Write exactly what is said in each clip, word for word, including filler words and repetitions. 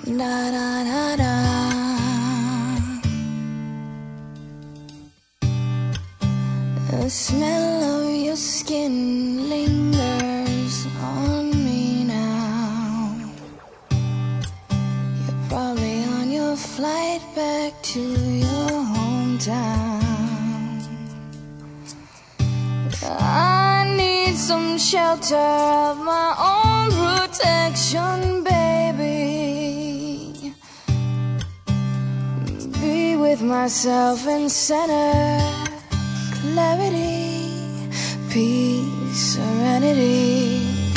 Da da da da. The smell of your skin lingers on me now. You're probably on your flight back to your hometown. I need some shelter of my own protection, baby. Be with myself in center, clarity, peace, serenity.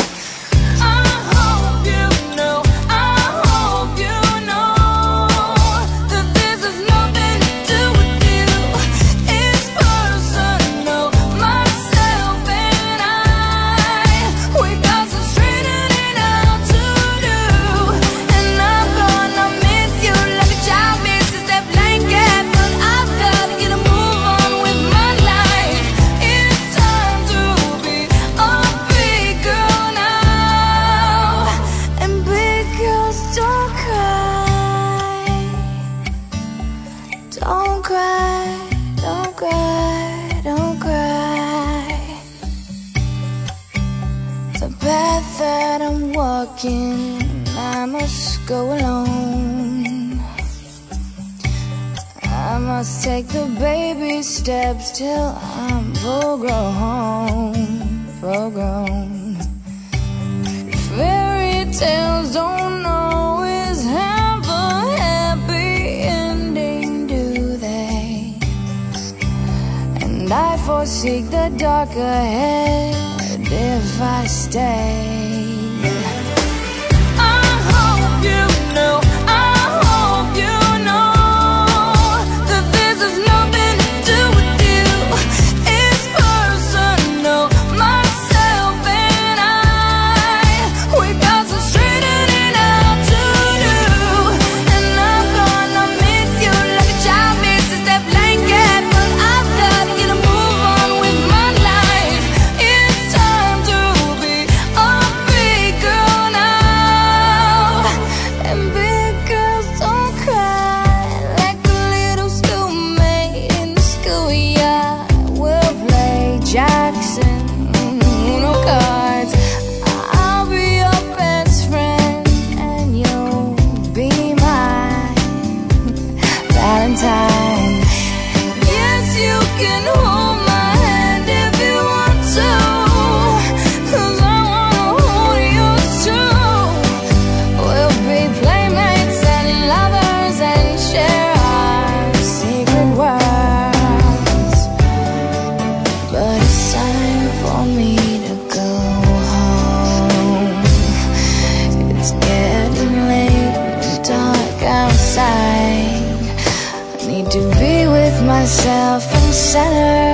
Don't cry, don't cry, don't cry. The path that I'm walking, I must go alone. I must take the baby steps till I'm full grown, full grown. Fairy tales don't always have a happy ending, do they? And I forsake the dark ahead if I stay. Jackson, Uno cards. I'll be your best friend and you'll be my Valentine. Yes, you can hold my hand if you want to, 'cause I wanna hold yours too. We'll be playmates and lovers and share our secret worlds. But it's time for me to go home. It's getting late and dark outside. I need to be with myself in center.